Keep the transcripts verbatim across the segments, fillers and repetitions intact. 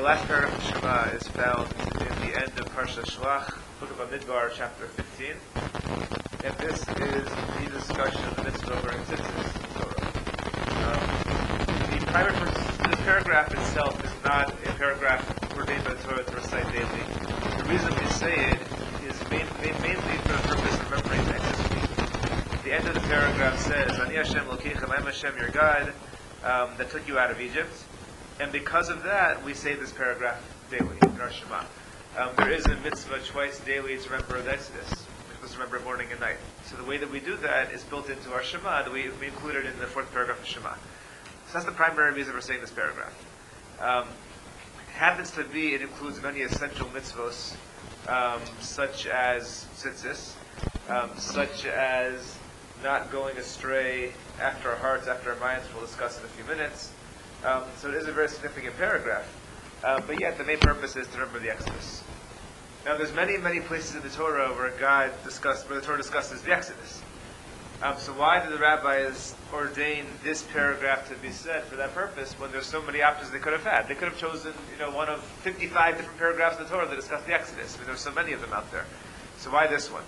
last paragraph of Shema is found in the end of Parsha Shlach, Book of Bamidbar, chapter fifteen. And this is the discussion of the mitzvah over in Tzitzis Torah. Um, the primary purpose, this paragraph itself is not a paragraph ordained by the Torah to recite daily. The reason we say it is main, main, mainly for the purpose of remembering the Exodus week. The end of the paragraph says, Ani Hashem Lokechem, I am Hashem your God, um, that took you out of Egypt. And because of that, we say this paragraph daily in our Shema. Um, there is a mitzvah twice daily to remember the Exodus. We're supposed to remember morning and night. So the way that we do that is built into our Shema, that we, we include it in the fourth paragraph of Shema. So that's the primary reason for saying this paragraph. Um, it happens to be, it includes many essential mitzvos, um, such as tzitzis, um, such as not going astray after our hearts, after our minds, we'll discuss in a few minutes. Um, so it is a very significant paragraph. Uh, but yet the main purpose is to remember the Exodus. Now there's many, many places in the Torah where God discussed, where the Torah discusses the Exodus. Um, so why did the rabbis ordain this paragraph to be said for that purpose when there's so many options they could have had? They could have chosen, you know, one of fifty-five different paragraphs in the Torah that discuss the Exodus. I mean, there's so many of them out there. So why this one?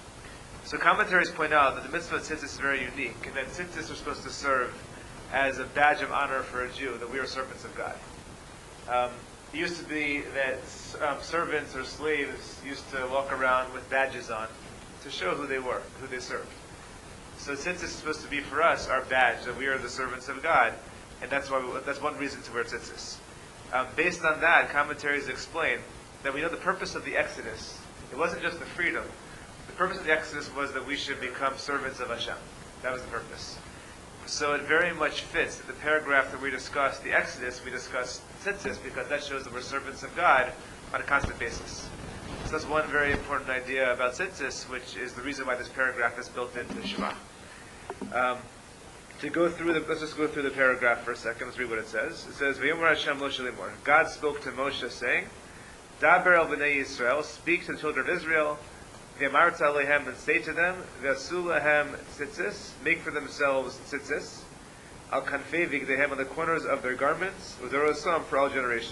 So commentaries point out that the mitzvah of tzitzis is very unique, and that tzitzis are supposed to serve as a badge of honor for a Jew, that we are servants of God. Um, it used to be that um, servants or slaves used to walk around with badges on to show who they were, who they served. So tzitzis is supposed to be for us our badge, that we are the servants of God, and that's why we, that's one reason to wear tzitzis. Um, based on that, commentaries explain that we know the purpose of the Exodus. It wasn't just the freedom. The purpose of the Exodus was that we should become servants of Hashem. That was the purpose. So it very much fits that the paragraph that we discussed, the Exodus, we discussed tzitzis, because that shows that we're servants of God on a constant basis. So that's one very important idea about tzitzis, which is the reason why this paragraph is built into Shema. Um, to go through the, let's just go through the paragraph for a second. Let's read what it says. It says, "V'yomer Hashem Moshe limor." God spoke to Moshe, saying, "Daber el b'nei Yisrael, speak to the children of Israel. V'yamarta alehem, and say to them, V'asu lahem tzitzis, make for themselves tzitzis, al kanfei vigdehem, on the corners of their garments, u'dorosam, for all generations.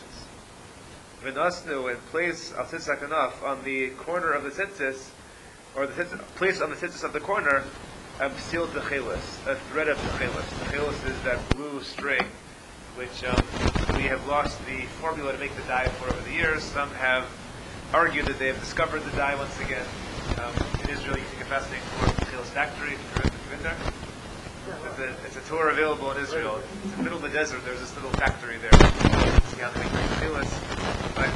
V'nasnu, and place al tzitzak enough on the corner of the tzitzis, or the tzitzis, place on the tzitzis of the corner, um, seal techelis, a thread of techelis. Techelis is that blue string, which um, we have lost the formula to make the dye for over the years. Some have argued that they have discovered the dye once again. Um, in Israel, you can take a fascinating tour of the Techelis factory if you've been there. It's a, it's a tour available in Israel. It's in the middle of the desert. There's this little factory there. See how they make their Techelis. But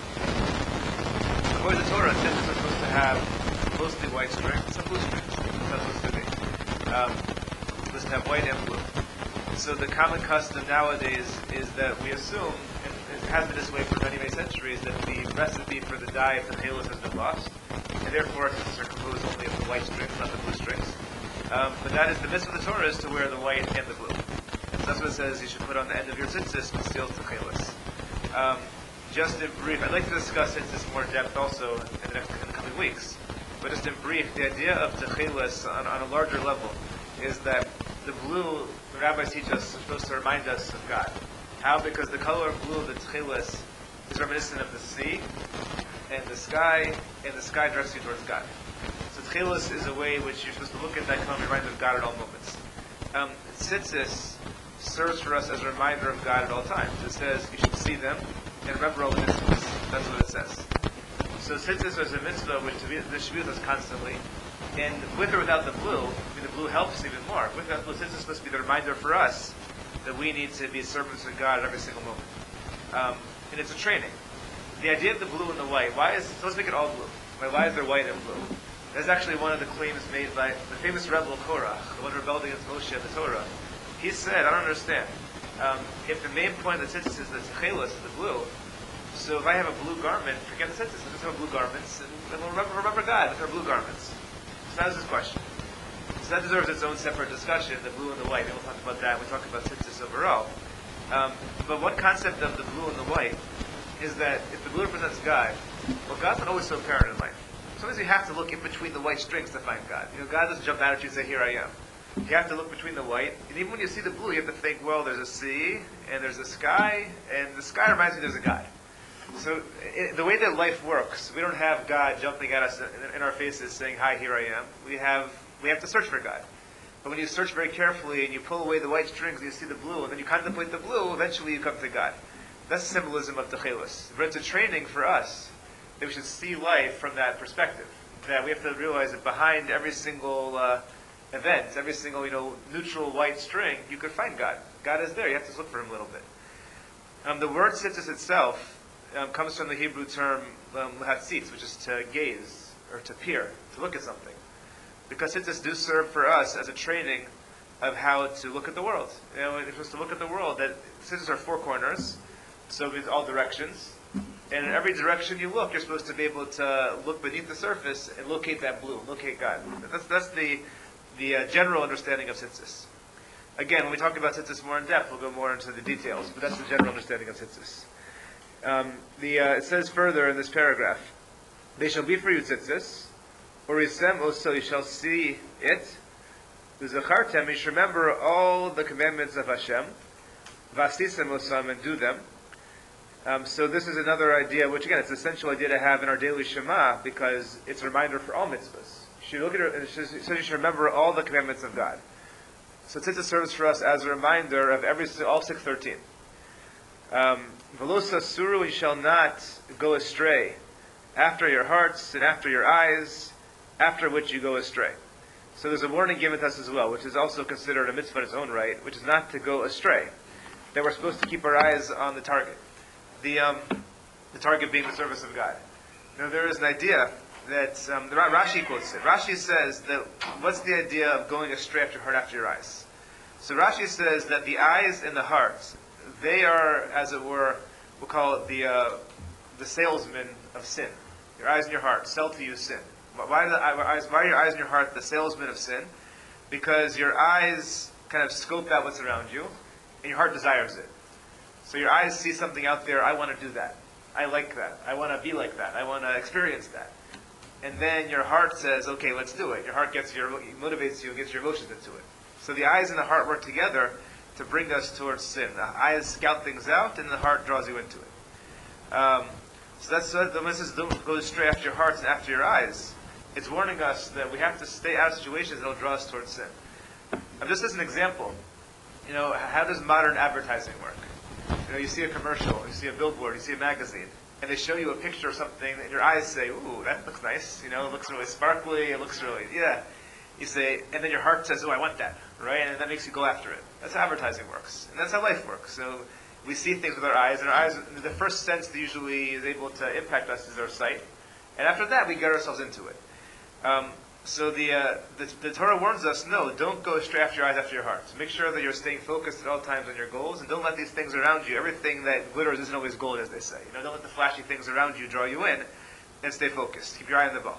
according to Torah, tzitzis are supposed to have mostly white string, some blue strings. That's how it's supposed to be. Um, it's supposed to have white and blue. So the common custom nowadays is that we assume, and it has been this way for many, many centuries, that the recipe for the dye of the Techelis has been lost. And therefore, tzitzis are composed only of the white strings, not the blue strings. Um, but that is the mitzvah of the Torah, is to wear the white and the blue. So that's what it says you should put on the end of your tzitzis, conceals techelis. Um, just in brief, I'd like to discuss tzitzis more in depth also in the, next, in the coming weeks. But just in brief, the idea of techelis on, on a larger level is that the blue, the rabbis teach us, is supposed to remind us of God. How? Because the color of blue, the techelis, is reminiscent of the sea and the sky, and the sky directs you towards God. So techelis is a way in which you're supposed to look at that color and be reminded of God at all moments. Um, tzitzis serves for us as a reminder of God at all times. It says you should see them and remember all the mitzvahs. That's what it says. So tzitzis is a mitzvah which there should be with us constantly. And with or without the blue, I mean the blue helps even more. With or without blue, tzitzis is supposed to be the reminder for us that we need to be servants of God at every single moment. Um, and it's a training. The idea of the blue and the white, why is, so let's make it all blue. Why is there white and blue? That's actually one of the claims made by the famous rebel Korach, the one who rebelled against Moshe and the Torah. He said, I don't understand. Um, if the main point of the tzitzis is the techelis, the blue, so if I have a blue garment, forget the tzitzis, let's have blue garments, and we'll remember, remember God with our blue garments. So that was his question. So that deserves its own separate discussion, the blue and the white, and we'll talk about that when we talk about tzitzis overall. Um, but one concept of the blue and the white is that if the blue represents God, well, God's not always so apparent in life. Sometimes you have to look in between the white strings to find God. You know, God doesn't jump out at you and say, here I am. You have to look between the white, and even when you see the blue, you have to think, well, there's a sea, and there's a sky, and the sky reminds me there's a God. So it, the way that life works, we don't have God jumping at us in, in our faces saying, "Hi, here I am." We have we have to search for God. But when you search very carefully and you pull away the white strings and you see the blue, and then you contemplate the blue, eventually you come to God. That's the symbolism of Techilus. But it's a training for us that we should see life from that perspective. That we have to realize that behind every single uh, event, every single you know neutral white string, you could find God. God is there. You have to look for Him a little bit. Um, the word tzitzis itself um, comes from the Hebrew term um, lehatzitz, which is to gaze or to peer, to look at something. Because tzitzis do serve for us as a training of how to look at the world. You know, if we're to look at the world, that tzitzis are four corners, so it's all directions. And in every direction you look, you're supposed to be able to look beneath the surface and locate that blue, locate God. That's that's the the uh, general understanding of tzitzis. Again, when we talk about tzitzis more in depth, we'll go more into the details, but that's the general understanding of tzitzis. Um, the uh, it says further in this paragraph, "They shall be for you tzitzis, or Yisem also you shall see it. V'zachartem, you should remember all the commandments of Hashem, v'asisem osam, and do them." Um, so this is another idea, which again, it's an essential idea to have in our daily Shema, because it's a reminder for all mitzvahs. You should look at it, and it says you should remember all the commandments of God. So tzitzis serves for us as a reminder of every all six thirteen. Um, Velosa suru, you shall not go astray after your hearts and after your eyes, after which you go astray. So there's a warning given to us as well, which is also considered a mitzvah in its own right, which is not to go astray. That we're supposed to keep our eyes on the target. The um, the target being the service of God. Now there is an idea that um, the Rashi quotes it. Rashi says that what's the idea of going astray after your heart, after your eyes? So Rashi says that the eyes and the heart, they are, as it were, we'll call it the uh, the salesman of sin. Your eyes and your heart sell to you sin. Why are, the eyes, why are your eyes and your heart the salesman of sin? Because your eyes kind of scope out what's around you, and your heart desires it. So your eyes see something out there, I want to do that. I like that. I want to be like that. I want to experience that. And then your heart says, okay, let's do it. Your heart gets your motivates you and gets your emotions into it. So the eyes and the heart work together to bring us towards sin. The eyes scout things out, and the heart draws you into it. Um, so that's so the message. Don't go straight after your hearts and after your eyes. It's warning us that we have to stay out of situations that will draw us towards sin. Um, just as an example, you know, how does modern advertising work? You know, you see a commercial, you see a billboard, you see a magazine, and they show you a picture of something, and your eyes say, "Ooh, that looks nice." You know, it looks really sparkly. It looks really, yeah. You say, and then your heart says, "Oh, I want that," right? And that makes you go after it. That's how advertising works, and that's how life works. So we see things with our eyes, and our eyes, the first sense that usually is able to impact us is our sight, and after that we get ourselves into it. Um, so the, uh, the the Torah warns us: no, don't go straight after your eyes, after your heart. So make sure that you're staying focused at all times on your goals, and don't let these things around you. Everything that glitters isn't always gold, as they say. You know, don't let the flashy things around you draw you in, and stay focused. Keep your eye on the ball.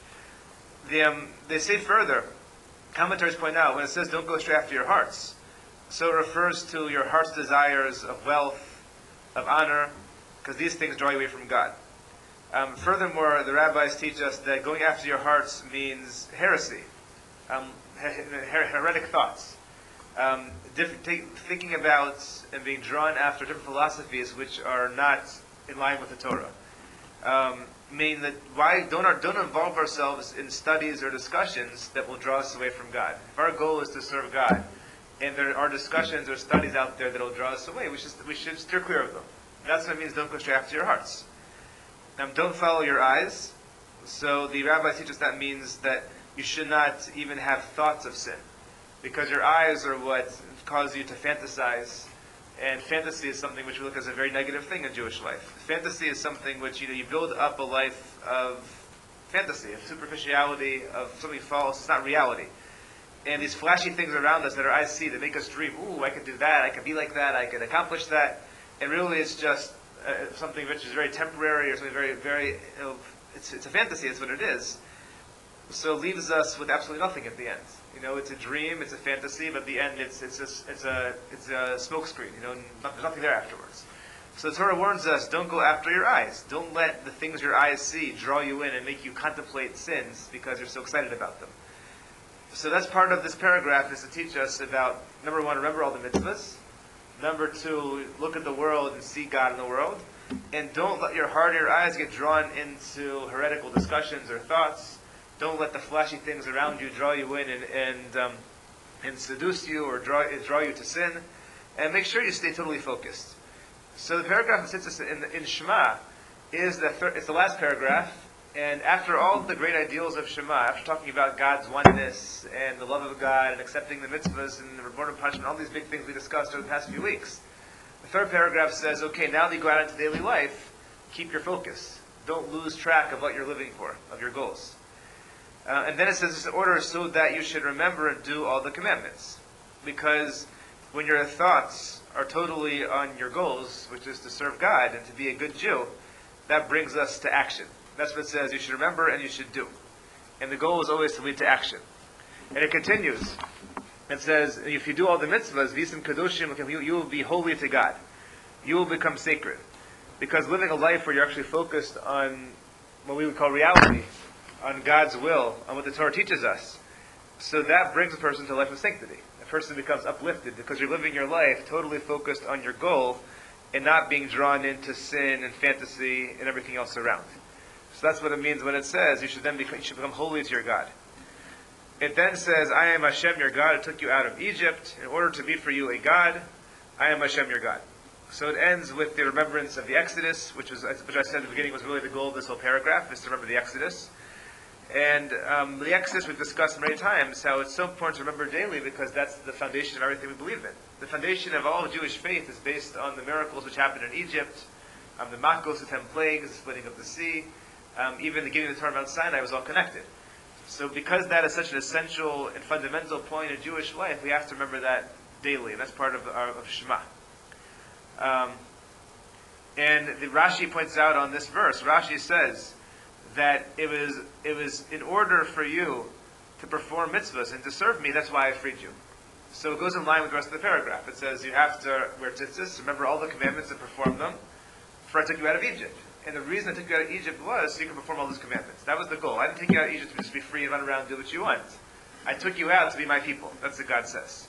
The, um, they say further, commentaries point out, when it says don't go straight after your hearts, so it refers to your heart's desires of wealth, of honor, because these things draw you away from God. Um, furthermore, the rabbis teach us that going after your hearts means heresy, um, her- heretic thoughts, um, diff- take, thinking about and being drawn after different philosophies which are not in line with the Torah. Um, mean that why don't our, don't involve ourselves in studies or discussions that will draw us away from God. If our goal is to serve God, and there are discussions or studies out there that will draw us away, we should we should steer clear of them. That's what it means. Don't go straight after your hearts. Um, don't follow your eyes. So the rabbis teach us that means that you should not even have thoughts of sin, because your eyes are what cause you to fantasize. And fantasy is something which we look at as a very negative thing in Jewish life. Fantasy is something which, you know, you build up a life of fantasy, of superficiality, of something false. It's not reality. And these flashy things around us that our eyes see that make us dream, ooh, I could do that, I could be like that, I could accomplish that. And really it's just uh, something which is very temporary or something very, very, you know, it's, it's a fantasy, it's what it is. So it leaves us with absolutely nothing at the end. You know, it's a dream, it's a fantasy, but at the end it's it's a, it's a it's a smokescreen. You know, not, there's nothing there afterwards. So the Torah warns us: don't go after your eyes. Don't let the things your eyes see draw you in and make you contemplate sins because you're so excited about them. So that's part of this paragraph, is to teach us about, number one, remember all the mitzvahs. Number two, look at the world and see God in the world. And don't let your heart or your eyes get drawn into heretical discussions or thoughts. Don't let the flashy things around you draw you in and and, um, and seduce you or draw draw you to sin. And make sure you stay totally focused. So the paragraph that sits in, in Shema is the thir- it's the last paragraph. And after all the great ideals of Shema, after talking about God's oneness and the love of God and accepting the mitzvahs and the reborn punishment, all these big things we discussed over the past few weeks, the third paragraph says, okay, now that you go out into daily life, keep your focus. Don't lose track of what you're living for, of your goals. Uh, and then it says this order so that you should remember and do all the commandments. Because when your thoughts are totally on your goals, which is to serve God and to be a good Jew, that brings us to action. That's what it says, you should remember and you should do. And the goal is always to lead to action. And it continues. It says, if you do all the mitzvahs, Visim Kadoshim, you, you will be holy to God. You will become sacred. Because living a life where you're actually focused on what we would call reality, on God's will, on what the Torah teaches us, so that brings a person to a life of sanctity. A person becomes uplifted because you're living your life totally focused on your goal and not being drawn into sin and fantasy and everything else around. So that's what it means when it says you should then become, you should become holy to your God. It then says, I am Hashem your God, who took you out of Egypt in order to be for you a God. I am Hashem your God. So it ends with the remembrance of the Exodus, which is which I said at the beginning was really the goal of this whole paragraph, is to remember the Exodus. And um, the Exodus we've discussed many times, how it's so important to remember daily because that's the foundation of everything we believe in. The foundation of all Jewish faith is based on the miracles which happened in Egypt, um, the Makos, the ten plagues, the splitting of the sea, um, even the giving of the Torah on Mount Sinai was all connected. So because that is such an essential and fundamental point in Jewish life, we have to remember that daily, and that's part of, our, of Shema. Um, and the Rashi points out on this verse, Rashi says that it was it was in order for you to perform mitzvahs and to serve me, that's why I freed you. So it goes in line with the rest of the paragraph. It says you have to wear tzitzis, remember all the commandments and perform them, for I took you out of Egypt. And the reason I took you out of Egypt was so you could perform all those commandments. That was the goal. I didn't take you out of Egypt to just be free and run around and do what you want. I took you out to be my people. That's what God says.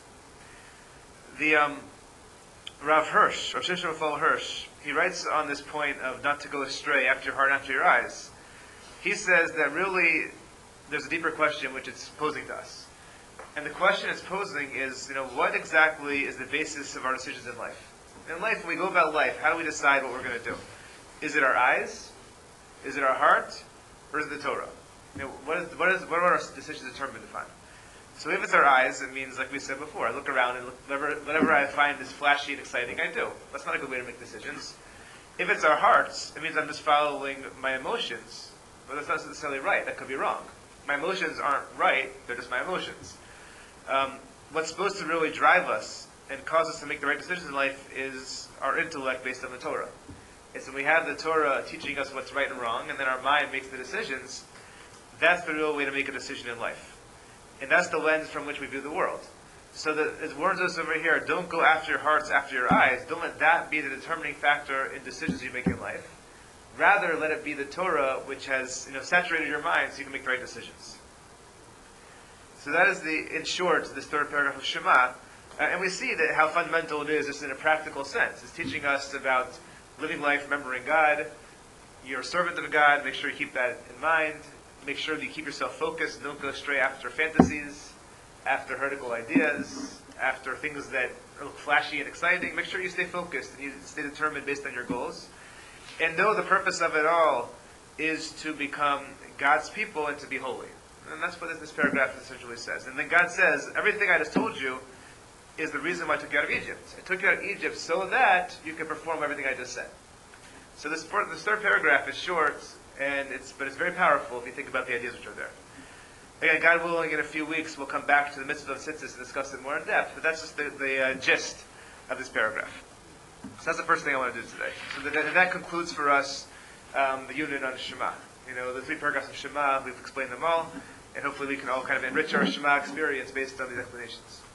The um, Rav Hirsch, Rav Shimshon Raphael Hirsch, he writes on this point of not to go astray after your heart and after your eyes. He says that really there's a deeper question which it's posing to us. And the question it's posing is, you know, what exactly is the basis of our decisions in life? In life, when we go about life, how do we decide what we're going to do? Is it our eyes? Is it our heart? Or is it the Torah? You know, what, is, what, is, what are our decisions determined upon? So if it's our eyes, it means, like we said before, I look around and look, whatever, whatever I find is flashy and exciting, I do. That's not a good way to make decisions. If it's our hearts, it means I'm just following my emotions. But that's not necessarily right. That could be wrong. My emotions aren't right. They're just my emotions. Um, what's supposed to really drive us and cause us to make the right decisions in life is our intellect based on the Torah. It's when we have the Torah teaching us what's right and wrong, and then our mind makes the decisions, that's the real way to make a decision in life. And that's the lens from which we view the world. So that it warns us over here, don't go after your hearts, after your eyes. Don't let that be the determining factor in decisions you make in life. Rather, let it be the Torah which has, you know, saturated your mind so you can make the right decisions. So that is, the, in short, this third paragraph of Shema. Uh, and we see that how fundamental it is just in a practical sense. It's teaching us about living life, remembering God. You're a servant of God. Make sure you keep that in mind. Make sure that you keep yourself focused. Don't go astray after fantasies, after heretical ideas, after things that look flashy and exciting. Make sure you stay focused and you stay determined based on your goals. And know the purpose of it all is to become God's people and to be holy. And that's what this paragraph essentially says. And then God says, everything I just told you is the reason why I took you out of Egypt. I took you out of Egypt so that you can perform everything I just said. So this, this third paragraph is short, and it's but it's very powerful if you think about the ideas which are there. Again, God willing, in a few weeks we'll come back to the mitzvah of tzitzis and discuss it more in depth, but that's just the, the uh, gist of this paragraph. So that's the first thing I want to do today. So that, and that concludes for us um, the unit on Shema. You know, the three paragraphs of Shema, we've explained them all, and hopefully we can all kind of enrich our Shema experience based on these explanations.